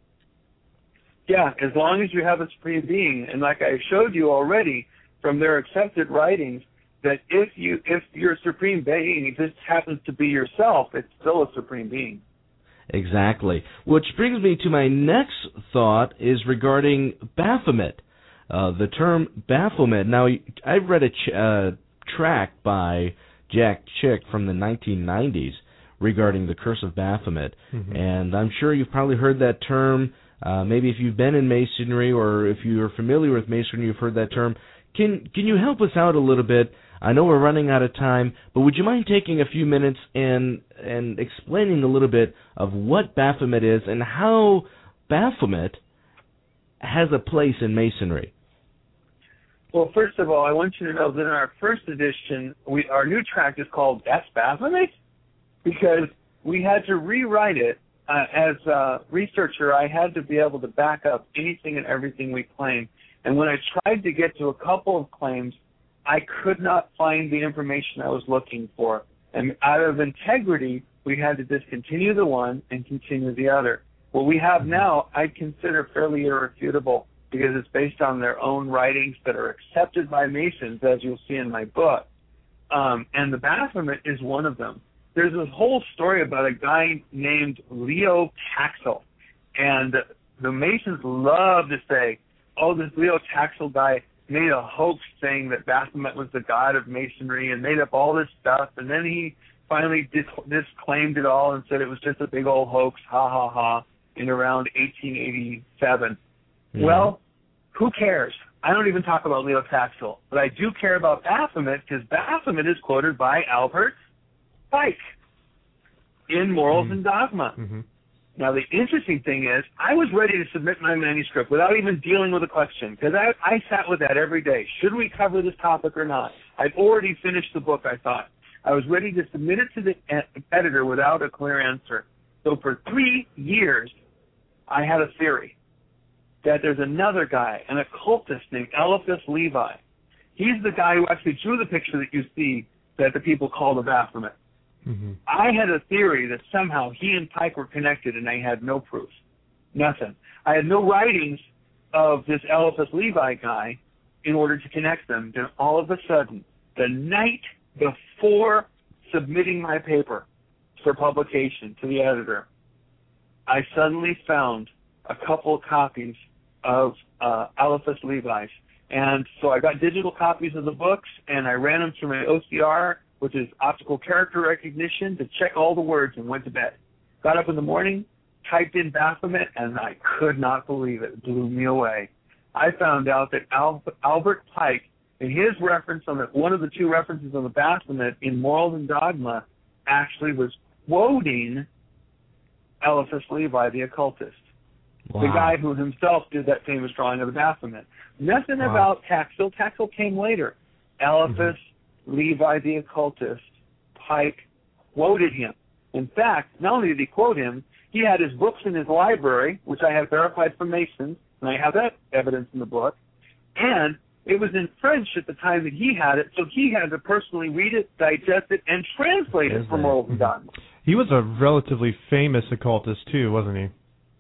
Yeah, as long as you have a supreme being, and like I showed you already from their accepted writings, that if you if your supreme being just happens to be yourself, it's still a supreme being. Exactly. Which brings me to my next thought is regarding Baphomet. Uh, the term Baphomet. Now, I've read a ch- uh, track by Jack Chick from the nineteen nineties regarding the Curse of Baphomet, mm-hmm. and I'm sure you've probably heard that term. Uh, maybe if you've been in Masonry or if you're familiar with Masonry, you've heard that term. Can can you help us out a little bit? I know we're running out of time, but would you mind taking a few minutes and and explaining a little bit of what Baphomet is and how Baphomet has a place in Masonry? Well, first of all, I want you to know that in our first edition, we, our new tract is called That's Baphomet, because we had to rewrite it. Uh, as a researcher, I had to be able to back up anything and everything we claim. And when I tried to get to a couple of claims, I could not find the information I was looking for. And out of integrity, we had to discontinue the one and continue the other. What we have now, I consider fairly irrefutable, because it's based on their own writings that are accepted by Masons, as you'll see in my book. Um, and the Baphomet is one of them. There's this whole story about a guy named Leo Taxil. And the Masons love to say, oh, this Leo Taxil guy made a hoax saying that Baphomet was the god of Masonry and made up all this stuff. And then he finally dis- disclaimed it all and said it was just a big old hoax, ha, ha, ha, in around eighteen eighty-seven. Mm-hmm. Well, who cares? I don't even talk about Leo Taxil, but I do care about Baphomet, because Baphomet is quoted by Albert Pike in Morals mm-hmm. and Dogma. Mm-hmm. Now, the interesting thing is, I was ready to submit my manuscript without even dealing with a question, because I, I sat with that every day. Should we cover this topic or not? I'd already finished the book, I thought. I was ready to submit it to the editor without a clear answer. So for three years, I had a theory that there's another guy, an occultist named Eliphas Levi. He's the guy who actually drew the picture that you see that the people call the Baphomet. Mm-hmm. I had a theory that somehow he and Pike were connected, and I had no proof. Nothing. I had no writings of this Eliphas Levi guy in order to connect them. Then all of a sudden, the night before submitting my paper for publication to the editor, I suddenly found a couple of copies of uh, Eliphas Levi's. And so I got digital copies of the books, and I ran them through my O C R, which is optical character recognition, to check all the words, and went to bed. Got up in the morning, typed in Baphomet, and I could not believe it. It blew me away. I found out that Al- Albert Pike, in his reference on the, one of the two references on the Baphomet in Morals and Dogma, actually was quoting Eliphas Levi, the occultist. Wow. The guy who himself did that famous drawing of the Baphomet. Nothing wow. about Taxil. Taxil came later. Eliphas mm-hmm. Levi, the occultist, Pike quoted him. In fact, not only did he quote him, he had his books in his library, which I have verified from Masons, and I have that evidence in the book, and it was in French at the time that he had it, so he had to personally read it, digest it, and translate it for Morals and Dogma. He was a relatively famous occultist, too, wasn't he?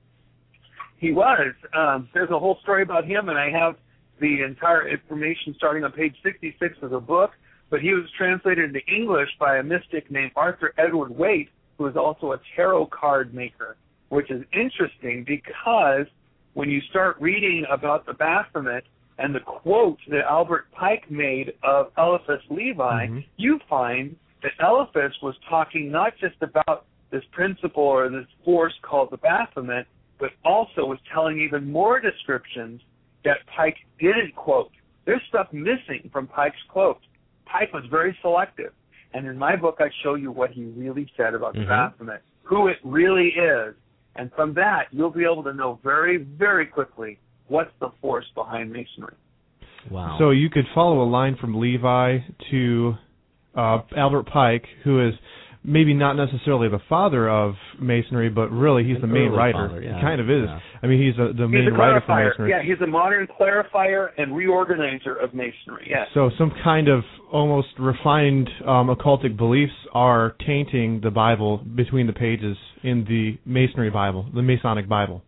He was. Um, there's a whole story about him, and I have the entire information starting on page sixty-six of the book, but he was translated into English by a mystic named Arthur Edward Waite, who is also a tarot card maker, which is interesting because when you start reading about the Baphomet and the quote that Albert Pike made of Eliphas Levi, mm-hmm. you find that Eliphas was talking not just about this principle or this force called the Baphomet, but also was telling even more descriptions that Pike didn't quote. There's stuff missing from Pike's quote. Pike was very selective. And in my book, I show you what he really said about mm-hmm. the Baphomet, who it really is. And from that, you'll be able to know very, very quickly what's the force behind Masonry. Wow. So you could follow a line from Levi to uh, Albert Pike, who is maybe not necessarily the father of Masonry, but really he's An the main early writer. father, yeah. He kind of is. Yeah. I mean, he's a, the He's main a writer for clarifier. Masonry. Yeah, he's a modern clarifier and reorganizer of Masonry, yes. So some kind of almost refined um, occultic beliefs are tainting the Bible between the pages in the Masonry Bible, the Masonic Bible.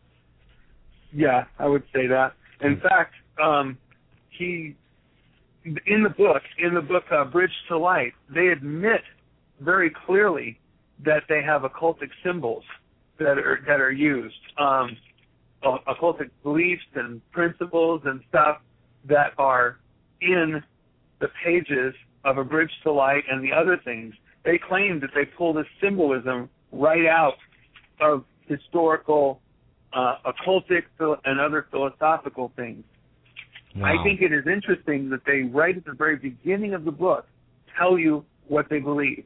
Yeah, I would say that. In fact, um, he, in the book, in the book uh, Bridge to Light, they admit very clearly that they have occultic symbols that are that are used, um, occultic beliefs and principles and stuff that are in the pages of A Bridge to Light and the other things. They claim that they pull this symbolism right out of historical, uh, occultic, and other philosophical things. Wow. I think it is interesting that they, right at the very beginning of the book, tell you what they believe.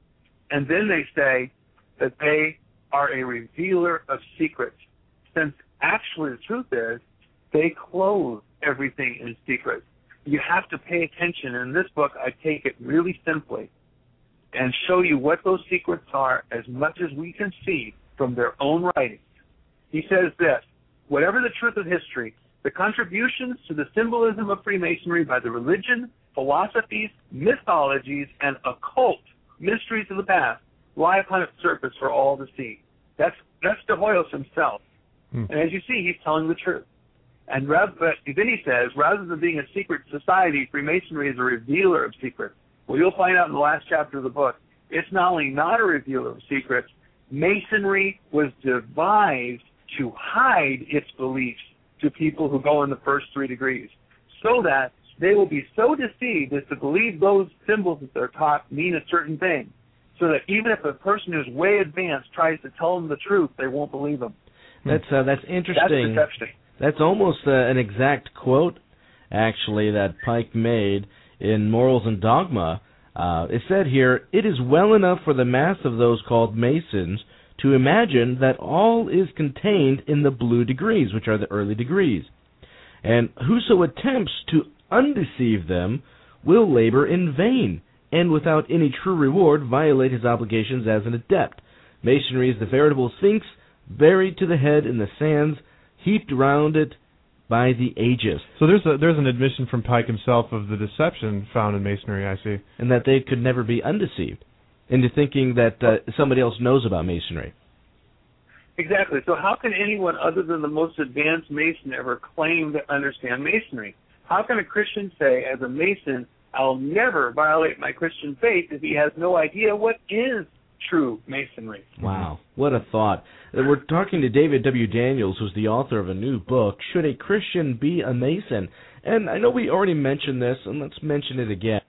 And then they say that they are a revealer of secrets, since actually the truth is they clothe everything in secret. You have to pay attention. In this book, I take it really simply and show you what those secrets are as much as we can see from their own writings. He says this: whatever the truth of history, the contributions to the symbolism of Freemasonry by the religion, philosophies, mythologies, and occult mysteries of the past lie upon its surface for all to see. That's that's De Hoyos himself. Hmm. And as you see, he's telling the truth. And rather, but then he says, rather than being a secret society, Freemasonry is a revealer of secrets. Well, you'll find out in the last chapter of the book, it's not only not a revealer of secrets, Masonry was devised to hide its beliefs to people who go in the first three degrees, so that they will be so deceived as to believe those symbols that they're taught mean a certain thing, so that even if a person who's way advanced tries to tell them the truth, they won't believe them. That's uh, that's interesting. That's deception. That's almost uh, an exact quote, actually, that Pike made in Morals and Dogma. Uh, it said here, "It is well enough for the mass of those called Masons to imagine that all is contained in the blue degrees, which are the early degrees. And whoso attempts to undeceive them will labor in vain, and without any true reward violate his obligations as an adept. Masonry is the veritable sphinx, buried to the head in the sands, heaped round it by the ages." So there's a, there's an admission from Pike himself of the deception found in Masonry, I see. And that they could never be undeceived into thinking that uh, somebody else knows about Masonry. Exactly. So how can anyone other than the most advanced Mason ever claim to understand Masonry? How can a Christian say, as a Mason, I'll never violate my Christian faith if he has no idea what is true Masonry? Wow, what a thought. We're talking to David W. Daniels, who's the author of a new book, Should a Christian Be a Mason? And I know we already mentioned this, and let's mention it again.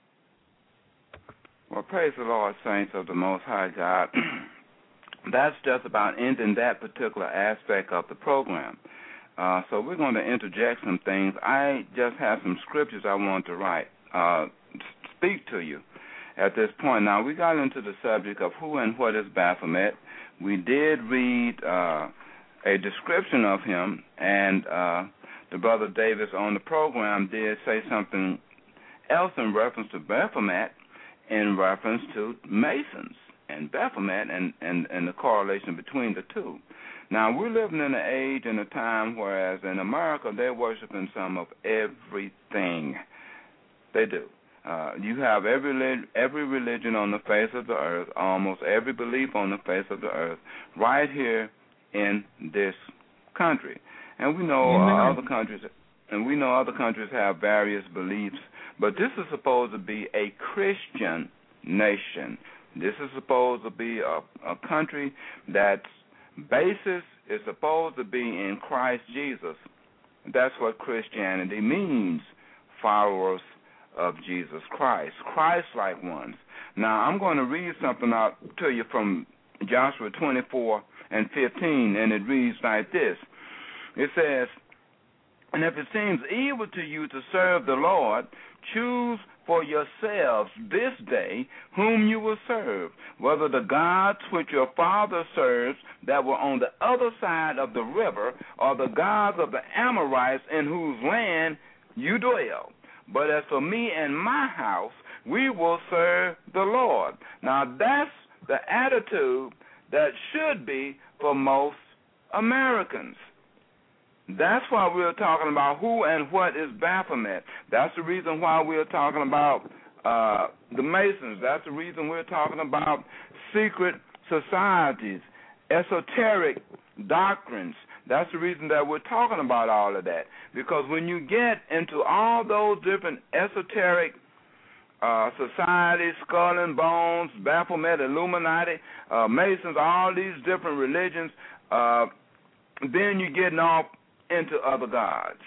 Well, praise the Lord, saints of the Most High God. That's just about ending that particular aspect of the program. Uh, so we're going to interject some things. I just have some scriptures I want to write, uh, speak to you at this point. Now, we got into the subject of who and what is Baphomet. We did read uh, a description of him, and uh, the brother Davis on the program did say something else in reference to Baphomet, in reference to Masons and Baphomet and, and, and the correlation between the two. Now, we're living in an age and a time whereas in America they're worshiping some of everything. They do. Uh, you have every every religion on the face of the earth, almost every belief on the face of the earth, right here in this country. And we know uh, other countries, and we know other countries have various beliefs, but this is supposed to be a Christian nation. This is supposed to be a, a country that's basis is supposed to be in Christ Jesus. That's what Christianity means, followers of Jesus Christ, Christ-like ones. Now, I'm going to read something out to you from Joshua twenty-four and fifteen, and it reads like this. It says, "And if it seems evil to you to serve the Lord, choose for yourselves this day whom you will serve, whether the gods which your father serves that were on the other side of the river, or the gods of the Amorites in whose land you dwell. But as for me and my house, we will serve the Lord. Now, that's the attitude that should be for most Americans. That's why we're talking about who and what is Baphomet. That's the reason why we're talking about uh, the Masons. That's the reason we're talking about secret societies, esoteric doctrines. That's the reason that we're talking about all of that. Because when you get into all those different esoteric uh, societies, Skull and Bones, Baphomet, Illuminati, uh, Masons, all these different religions, uh, then you're getting off into other gods.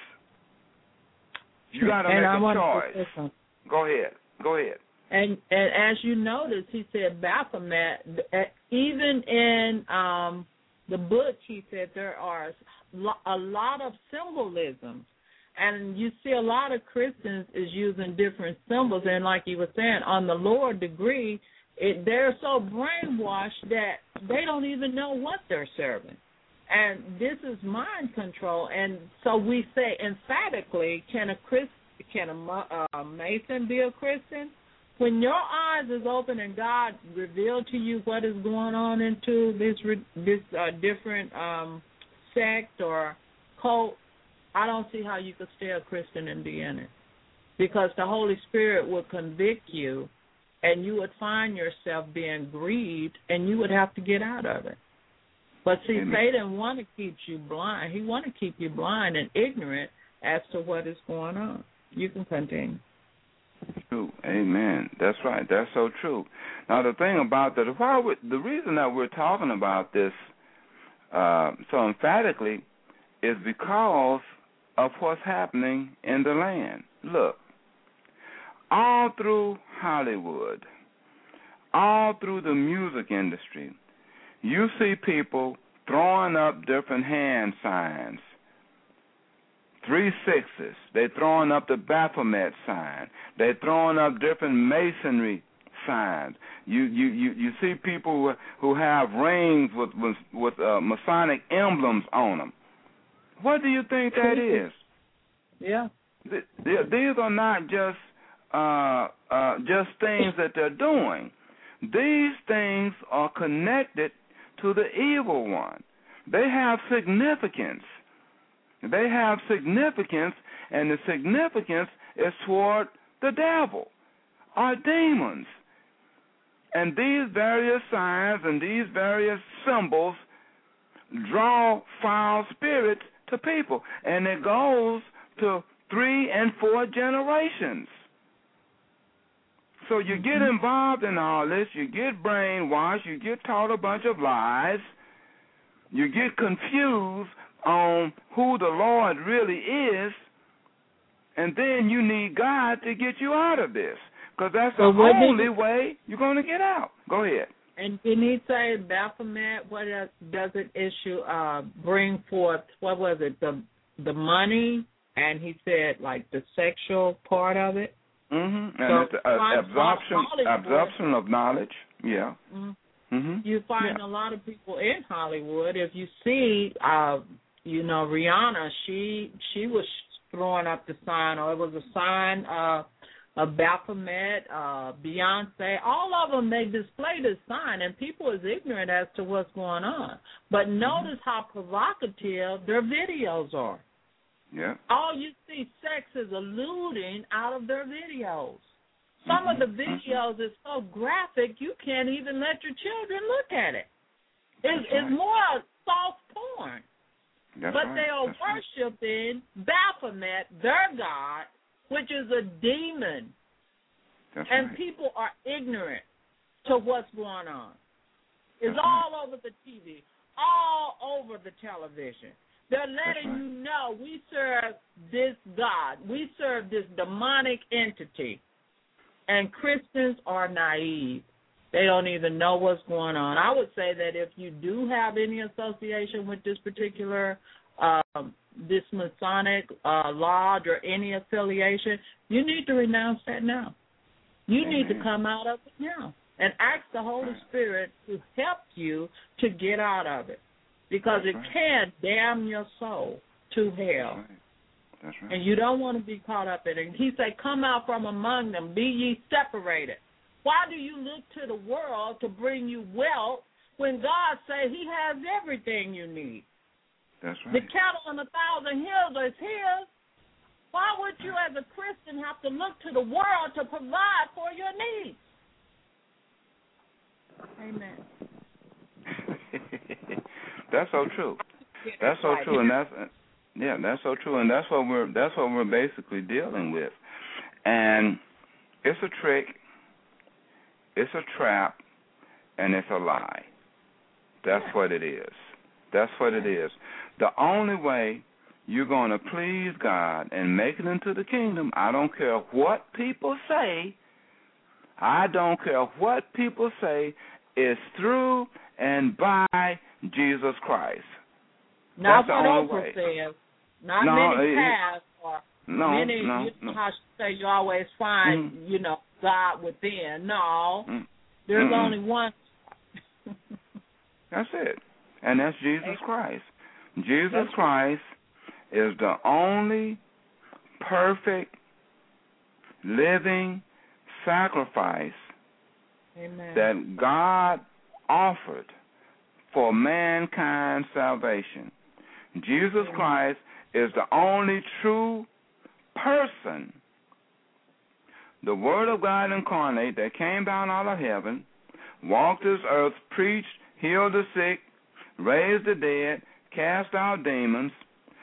You got to make a choice. Go ahead. Go ahead. And, and as you notice, he said Baphomet, even in um, the book, he said there are a lot of symbolism. And you see a lot of Christians is using different symbols. And like you were saying, on the lower degree, it, they're so brainwashed that they don't even know what they're serving. And this is mind control. And so we say emphatically, can a Christ, can a uh, Mason be a Christian? When your eyes is open and God revealed to you what is going on into this this uh, different um, sect or cult, I don't see how you could stay a Christian and be in it, because the Holy Spirit would convict you, and you would find yourself being grieved, and you would have to get out of it. But see, Amen. Satan want to keep you blind. He want to keep you blind and ignorant as to what is going on. You can continue. True. Amen. That's right. That's so true. Now, the thing about that, why we, the reason that we're talking about this uh, so emphatically is because of what's happening in the land. Look, all through Hollywood, all through the music industry, you see people throwing up different hand signs. Three sixes. They're throwing up the Baphomet sign. They're throwing up different masonry signs. You you, you, you see people who have rings with with, with uh, Masonic emblems on them. What do you think that is? Yeah. These are not just uh, uh, just things that they're doing. These things are connected to the evil one. They have significance. They have significance, and the significance is toward the devil or demons. And these various signs and these various symbols draw foul spirits to people, and it goes to three and four generations. So you get involved in all this, you get brainwashed, you get taught a bunch of lies, you get confused on who the Lord really is, and then you need God to get you out of this, because that's the so only he, way you're going to get out. Go ahead. And didn't he say Baphomet, what does it issue, uh, bring forth, what was it, the the money, and he said, like, the sexual part of it? Mm-hmm. And so it's uh, absorption, absorption of knowledge, yeah. Mm-hmm. Mm-hmm. You find yeah. a lot of people in Hollywood, if you see, uh, you know, Rihanna, she she was throwing up the sign, or it was a sign uh, of Baphomet, uh, Beyonce, all of them, they display this sign, and people is ignorant as to what's going on. But notice mm-hmm. how provocative their videos are. Yeah. All you see, sex is alluding out of their videos. Some mm-hmm. of the videos mm-hmm. is so graphic, you can't even let your children look at it. It's, right. it's more soft porn. That's but right. they are That's worshiping right. Baphomet, their god, which is a demon. That's and right. people are ignorant to what's going on. It's That's all right. over the T V, all over the television. They're letting right. you know we serve this God. We serve this demonic entity. And Christians are naive. They don't even know what's going on. I would say that if you do have any association with this particular, um, this Masonic uh, lodge or any affiliation, you need to renounce that now. You Amen. need to come out of it now and ask the Holy Spirit to help you to get out of it, because That's it right. can damn your soul to hell. That's right. That's right. And you don't want to be caught up in it. And he said, come out from among them, be ye separated. Why do you look to the world to bring you wealth when God says he has everything you need? That's right. The cattle on a thousand hills is his. Why would you as a Christian have to look to the world to provide for your needs? Amen. That's so true. That's so true, and that's yeah, that's so true, and that's what we're that's what we're basically dealing with. And it's a trick, it's a trap, and it's a lie. That's what it is. That's what it is. The only way you're going to please God and make it into the kingdom, I don't care what people say, I don't care what people say, is through and by Jesus Christ. Not That's the what only Oprah way. says. Not no, many it, paths or no, many, no, you know no. how she say you always find, mm. you know, God within. No, mm. there's Mm-mm. only one. That's it. And that's Jesus Christ. Jesus Christ is the only perfect living sacrifice Amen. that God offered for mankind's salvation. Jesus Amen. Christ is the only true person, the Word of God incarnate that came down out of heaven, walked this earth, preached, healed the sick, raised the dead, cast out demons,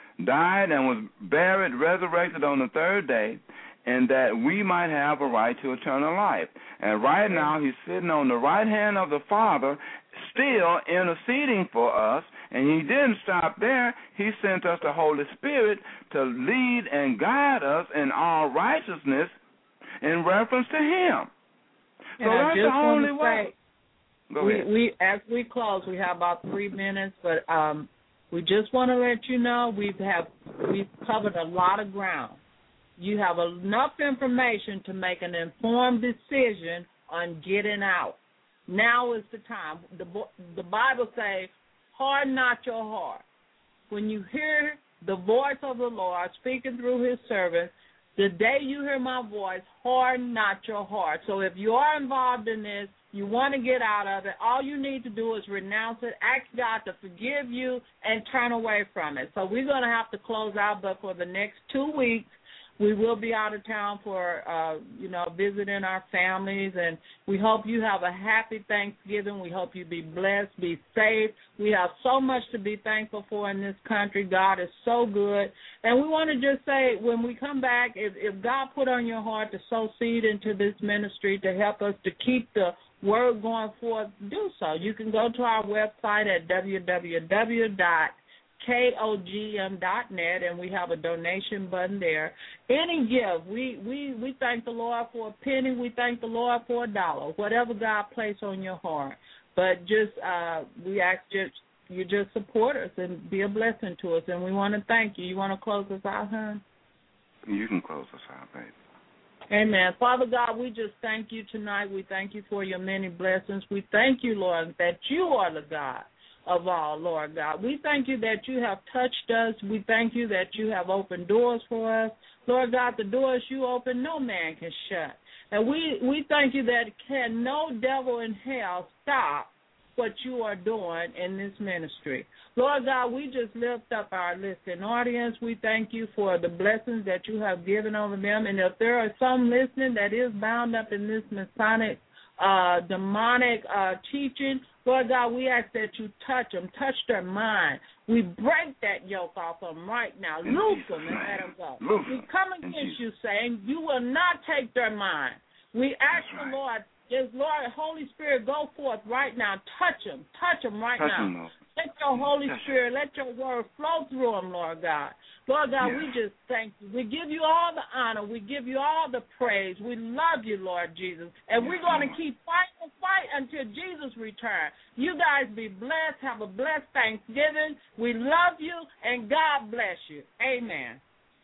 died and was buried, resurrected on the third day, and that we might have a right to eternal life. And right now he's sitting on the right hand of the Father, still interceding for us, and he didn't stop there. He sent us the Holy Spirit to lead and guide us in all righteousness in reference to him. And so I that's just the only want to way. say, Go we, ahead. we, as we close, we have about three minutes, but um, we just want to let you know we've have we've covered a lot of ground. You have enough information to make an informed decision on getting out. Now is the time. The the Bible says, harden not your heart. When you hear the voice of the Lord speaking through his servant, the day you hear my voice, harden not your heart. So if you are involved in this, you want to get out of it, all you need to do is renounce it, ask God to forgive you, and turn away from it. So we're going to have to close out, but for the next two weeks, we will be out of town for, uh, you know, visiting our families, and we hope you have a happy Thanksgiving. We hope you be blessed, be safe. We have so much to be thankful for in this country. God is so good. And we want to just say, when we come back, if, if God put on your heart to sow seed into this ministry to help us to keep the word going forth, do so. You can go to our website at w w w dot k o g m dot net, and we have a donation button there. Any gift, we, we, we thank the Lord for a penny. We thank the Lord for a dollar, whatever God placed on your heart. But just uh, we ask just, you just support us and be a blessing to us, and we want to thank you. You want to close us out, hon? You can close us out, baby. Amen. Father God, we just thank you tonight. We thank you for your many blessings. We thank you, Lord, that you are the God of all, Lord God. We thank you that you have touched us. We thank you that you have opened doors for us. Lord God, the doors you open, no man can shut. And we, we thank you that can no devil in hell stop what you are doing in this ministry. Lord God, we just lift up our listening audience. We thank you for the blessings that you have given over them. And if there are some listening that is bound up in this Masonic, uh, demonic uh, teaching, Lord God, we ask that you touch them, touch their mind. We break that yoke off them right now. In Loose Jesus' them and let them go. Loose We them. come In against Jesus. you, saying you will not take their mind. We ask That's the right. Lord, yes, Lord, Holy Spirit, go forth right now. Touch them. Touch them right Touch now. them, Lord. Let your Holy Touch Spirit, let your word flow through them, Lord God. Lord God, Yeah. we just thank you. We give you all the honor. We give you all the praise. We love you, Lord Jesus. And Yes, we're going to Lord. keep fighting the fight until Jesus returns. You guys be blessed. Have a blessed Thanksgiving. We love you, and God bless you. Amen.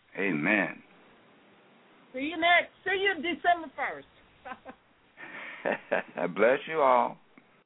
Amen. See you next. See you December first. Bless you all.